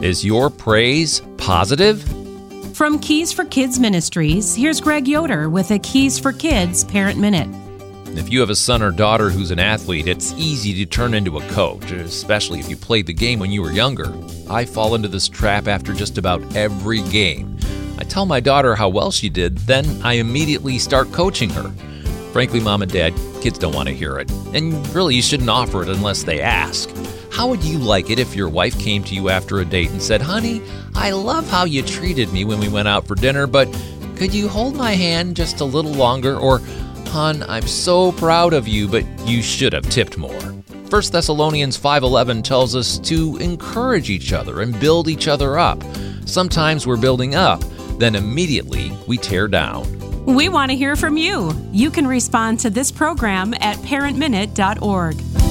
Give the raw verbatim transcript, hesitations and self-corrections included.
Is your praise positive? From Keys for Kids Ministries, here's Greg Yoder with a Keys for Kids Parent Minute. If you have a son or daughter who's an athlete, it's easy to turn into a coach, especially if you played the game when you were younger. I fall into this trap after just about every game. I tell my daughter how well she did, then I immediately start coaching her. Frankly, Mom and Dad, kids don't want to hear it, and really you shouldn't offer it unless they ask. How would you like it if your wife came to you after a date and said, "Honey, I love how you treated me when we went out for dinner, but could you hold my hand just a little longer?" Or, "Hon, I'm so proud of you, but you should have tipped more." First Thessalonians five eleven tells us to encourage each other and build each other up. Sometimes we're building up, then immediately we tear down. We want to hear from you. You can respond to this program at parent minute dot org.